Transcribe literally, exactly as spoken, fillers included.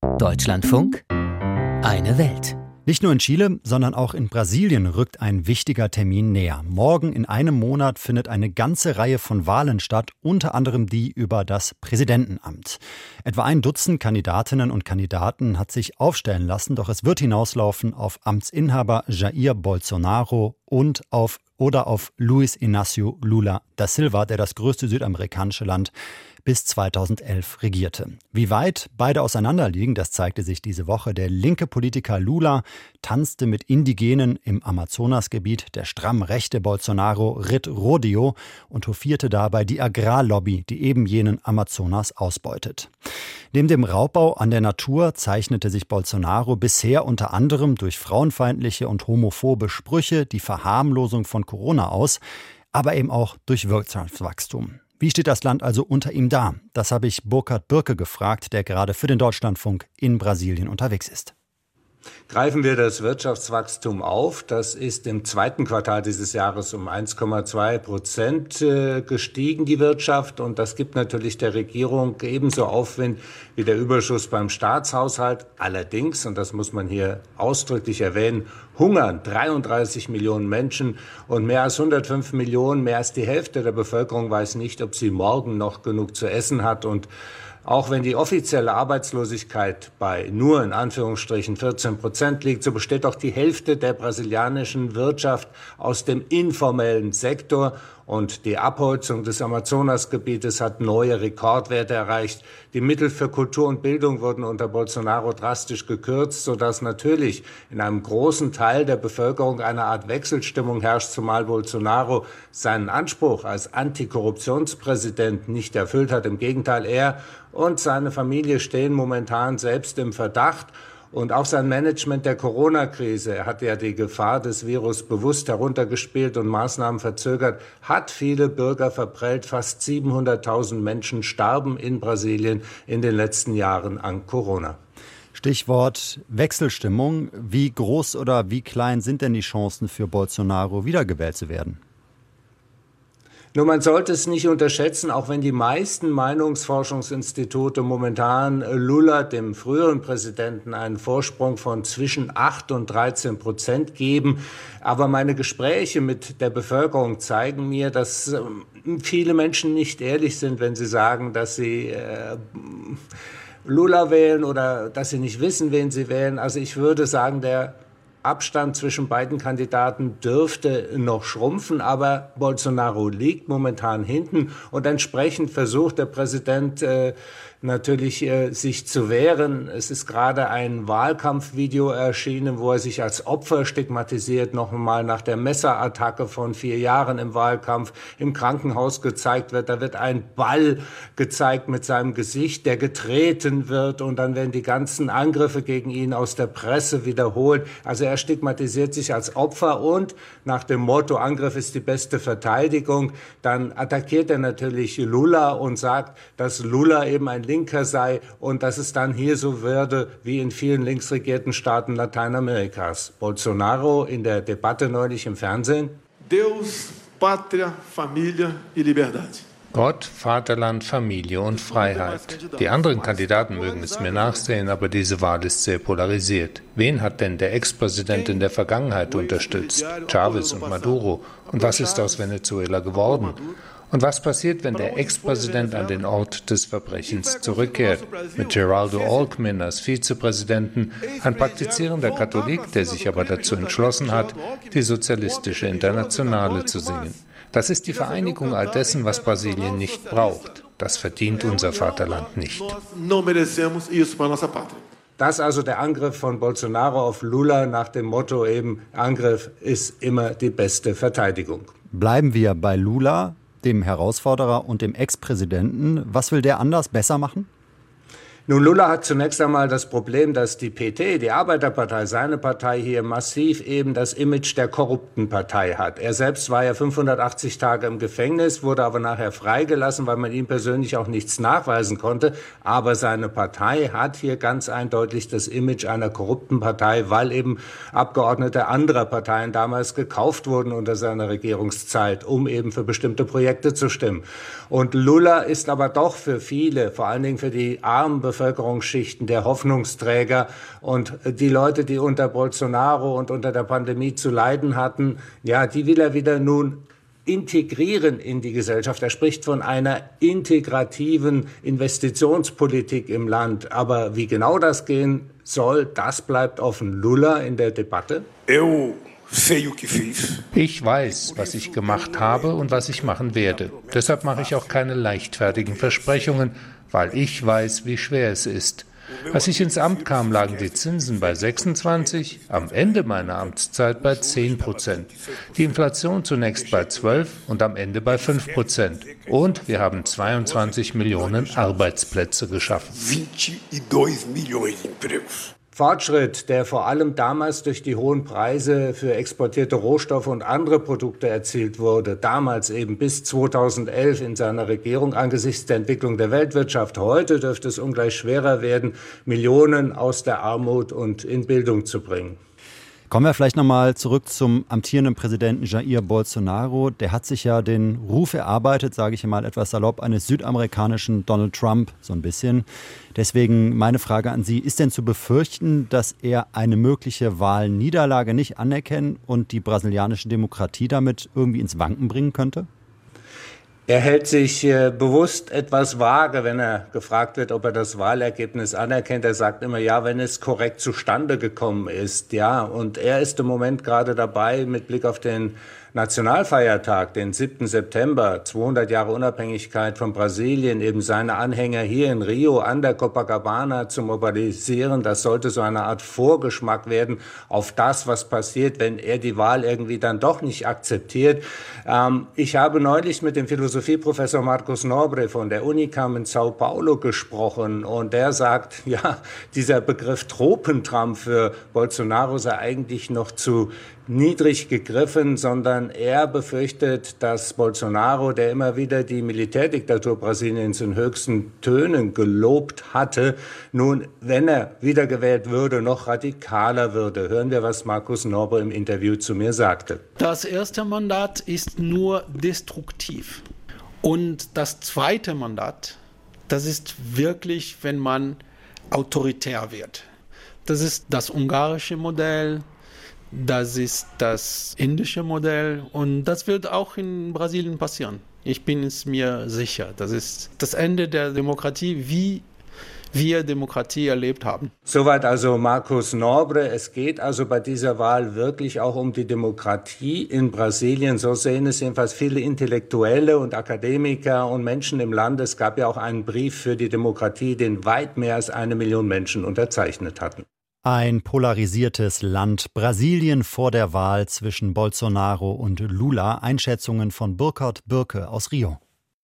Deutschlandfunk, eine Welt. Nicht nur in Chile, sondern auch in Brasilien rückt ein wichtiger Termin näher. Morgen in einem Monat findet eine ganze Reihe von Wahlen statt, unter anderem die über das Präsidentenamt. Etwa ein Dutzend Kandidatinnen und Kandidaten hat sich aufstellen lassen, doch es wird hinauslaufen auf Amtsinhaber Jair Bolsonaro und auf oder auf Luiz Inácio Lula da Silva, der das größte südamerikanische Land bis zweitausendelf regierte. Wie weit beide auseinanderliegen, das zeigte sich diese Woche. Der linke Politiker Lula tanzte mit Indigenen im Amazonasgebiet. Der stramm rechte Bolsonaro ritt Rodeo und hofierte dabei die Agrarlobby, die eben jenen Amazonas ausbeutet. Neben dem Raubbau an der Natur zeichnete sich Bolsonaro bisher unter anderem durch frauenfeindliche und homophobe Sprüche, die Verharmlosung von Corona aus, aber eben auch durch Wirtschaftswachstum. Wie steht das Land also unter ihm da? Das habe ich Burkhard Birke gefragt, der gerade für den Deutschlandfunk in Brasilien unterwegs ist. Greifen wir das Wirtschaftswachstum auf. Das ist im zweiten Quartal dieses Jahres um eins Komma zwei Prozent gestiegen, die Wirtschaft. Und das gibt natürlich der Regierung ebenso Aufwind wie der Überschuss beim Staatshaushalt. Allerdings, und das muss man hier ausdrücklich erwähnen, hungern dreiunddreißig Millionen Menschen und mehr als hundertfünf Millionen, mehr als die Hälfte der Bevölkerung weiß nicht, ob sie morgen noch genug zu essen hat. Und auch wenn die offizielle Arbeitslosigkeit bei nur in Anführungsstrichen vierzehn Prozent liegt, so besteht auch die Hälfte der brasilianischen Wirtschaft aus dem informellen Sektor. Und die Abholzung des Amazonasgebietes hat neue Rekordwerte erreicht. Die Mittel für Kultur und Bildung wurden unter Bolsonaro drastisch gekürzt, sodass natürlich in einem großen Teil der Bevölkerung eine Art Wechselstimmung herrscht, zumal Bolsonaro seinen Anspruch als Antikorruptionspräsident nicht erfüllt hat. Im Gegenteil, er und seine Familie stehen momentan selbst im Verdacht. Und auch sein Management der Corona-Krise, er hat ja die Gefahr des Virus bewusst heruntergespielt und Maßnahmen verzögert, hat viele Bürger verprellt. Fast siebenhunderttausend Menschen starben in Brasilien in den letzten Jahren an Corona. Stichwort Wechselstimmung. Wie groß oder wie klein sind denn die Chancen für Bolsonaro, wiedergewählt zu werden? Nur man sollte es nicht unterschätzen, auch wenn die meisten Meinungsforschungsinstitute momentan Lula, dem früheren Präsidenten, einen Vorsprung von zwischen acht und dreizehn Prozent geben. Aber meine Gespräche mit der Bevölkerung zeigen mir, dass viele Menschen nicht ehrlich sind, wenn sie sagen, dass sie äh, Lula wählen oder dass sie nicht wissen, wen sie wählen. Also ich würde sagen, der Abstand zwischen beiden Kandidaten dürfte noch schrumpfen, aber Bolsonaro liegt momentan hinten und entsprechend versucht der Präsident äh, natürlich äh, sich zu wehren. Es ist gerade ein Wahlkampfvideo erschienen, wo er sich als Opfer stigmatisiert, noch einmal nach der Messerattacke von vier Jahren im Wahlkampf im Krankenhaus gezeigt wird. Da wird ein Ball gezeigt mit seinem Gesicht, der getreten wird und dann werden die ganzen Angriffe gegen ihn aus der Presse wiederholt. Also er stigmatisiert sich als Opfer und nach dem Motto, Angriff ist die beste Verteidigung, dann attackiert er natürlich Lula und sagt, dass Lula eben ein Linker sei und dass es dann hier so würde wie in vielen linksregierten Staaten Lateinamerikas. Bolsonaro in der Debatte neulich im Fernsehen. Deus, Pátria, Família e Liberdade. Gott, Vaterland, Familie und Freiheit. Die anderen Kandidaten mögen es mir nachsehen, aber diese Wahl ist sehr polarisiert. Wen hat denn der Ex-Präsident in der Vergangenheit unterstützt? Chavez und Maduro. Und was ist aus Venezuela geworden? Und was passiert, wenn der Ex-Präsident an den Ort des Verbrechens zurückkehrt? Mit Geraldo Alckmin als Vizepräsidenten, ein praktizierender Katholik, der sich aber dazu entschlossen hat, die Sozialistische Internationale zu singen. Das ist die Vereinigung all dessen, was Brasilien nicht braucht. Das verdient unser Vaterland nicht. Das also der Angriff von Bolsonaro auf Lula nach dem Motto eben, Angriff ist immer die beste Verteidigung. Bleiben wir bei Lula, dem Herausforderer und dem Ex-Präsidenten. Was will der anders besser machen? Nun, Lula hat zunächst einmal das Problem, dass die P T, die Arbeiterpartei, seine Partei hier massiv eben das Image der korrupten Partei hat. Er selbst war ja fünfhundertachtzig Tage im Gefängnis, wurde aber nachher freigelassen, weil man ihm persönlich auch nichts nachweisen konnte. Aber seine Partei hat hier ganz eindeutig das Image einer korrupten Partei, weil eben Abgeordnete anderer Parteien damals gekauft wurden unter seiner Regierungszeit, um eben für bestimmte Projekte zu stimmen. Und Lula ist aber doch für viele, vor allen Dingen für die armen Bevölkerung, Bevölkerungsschichten, der Hoffnungsträger. Und die Leute, die unter Bolsonaro und unter der Pandemie zu leiden hatten, ja, die will er wieder nun integrieren in die Gesellschaft. Er spricht von einer integrativen Investitionspolitik im Land. Aber wie genau das gehen soll, das bleibt offen. Lula in der Debatte? Ich weiß, was ich gemacht habe und was ich machen werde. Deshalb mache ich auch keine leichtfertigen Versprechungen, weil ich weiß, wie schwer es ist. Als ich ins Amt kam, lagen die Zinsen bei sechsundzwanzig, am Ende meiner Amtszeit bei zehn Prozent. Die Inflation zunächst bei zwölf und am Ende bei fünf Prozent. Und wir haben zweiundzwanzig Millionen Arbeitsplätze geschaffen. Fortschritt, der vor allem damals durch die hohen Preise für exportierte Rohstoffe und andere Produkte erzielt wurde, damals eben bis zweitausendelf in seiner Regierung angesichts der Entwicklung der Weltwirtschaft. Heute dürfte es ungleich schwerer werden, Millionen aus der Armut und in Bildung zu bringen. Kommen wir vielleicht nochmal zurück zum amtierenden Präsidenten Jair Bolsonaro. Der hat sich ja den Ruf erarbeitet, sage ich mal etwas salopp, eines südamerikanischen Donald Trump, so ein bisschen. Deswegen meine Frage an Sie, ist denn zu befürchten, dass er eine mögliche Wahlniederlage nicht anerkennen und die brasilianische Demokratie damit irgendwie ins Wanken bringen könnte? Er hält sich äh, bewusst etwas vage, wenn er gefragt wird, ob er das Wahlergebnis anerkennt. Er sagt immer, ja, wenn es korrekt zustande gekommen ist. Ja, und er ist im Moment gerade dabei, mit Blick auf den Nationalfeiertag, den siebten September, zweihundert Jahre Unabhängigkeit von Brasilien, eben seine Anhänger hier in Rio an der Copacabana zu mobilisieren. Das sollte so eine Art Vorgeschmack werden auf das, was passiert, wenn er die Wahl irgendwie dann doch nicht akzeptiert. Ähm, ich habe neulich mit dem Philosophieprofessor Marcos Nobre von der Unicam in Sao Paulo gesprochen und der sagt, ja, dieser Begriff Tropentrump für Bolsonaro sei eigentlich noch zu niedrig gegriffen, sondern er befürchtet, dass Bolsonaro, der immer wieder die Militärdiktatur Brasiliens in höchsten Tönen gelobt hatte, nun, wenn er wiedergewählt würde, noch radikaler würde. Hören wir, was Marcos Nobre im Interview zu mir sagte. Das erste Mandat ist nur destruktiv. Und das zweite Mandat, das ist wirklich, wenn man autoritär wird. Das ist das ungarische Modell. Das ist das indische Modell und das wird auch in Brasilien passieren. Ich bin es mir sicher. Das ist das Ende der Demokratie, wie wir Demokratie erlebt haben. Soweit also Marcos Nobre. Es geht also bei dieser Wahl wirklich auch um die Demokratie in Brasilien. So sehen es jedenfalls viele Intellektuelle und Akademiker und Menschen im Land. Es gab ja auch einen Brief für die Demokratie, den weit mehr als eine Million Menschen unterzeichnet hatten. Ein polarisiertes Land. Brasilien vor der Wahl zwischen Bolsonaro und Lula. Einschätzungen von Burkhard Bürke aus Rio.